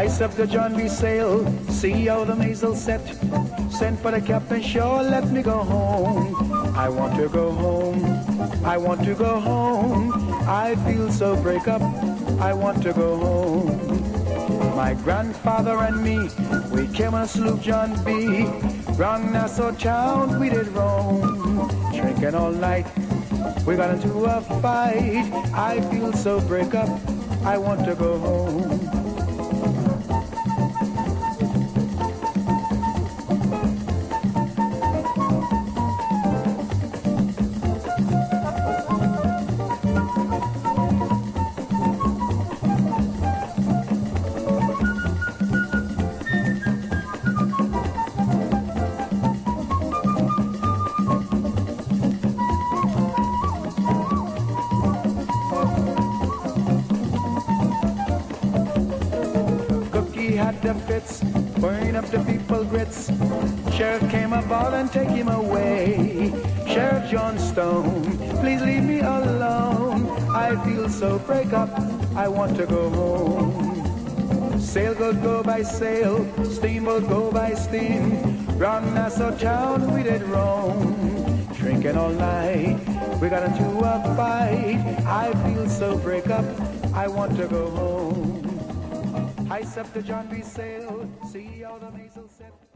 Ice up the John B. sail, see how the mainsail set. Send for the captain, sure, let me go home. I want to go home, I want to go home. I feel so break up, I want to go home. My grandfather and me, we came on a sloop John B. Round Nassau town we did roam. Drinking all night, we got into a fight. I feel so break up, I want to go home. The fits, burn up the people grits. Sheriff came aboard and take him away. Sheriff Johnstone, please leave me alone. I feel so break up, I want to go home. Sailboat go by sail, steamboat go by steam. Round Nassau town we did roam. Drinking all night, we got into a fight. I feel so break up, I want to go home. Ice up the John B. sail, see how the mainsail set.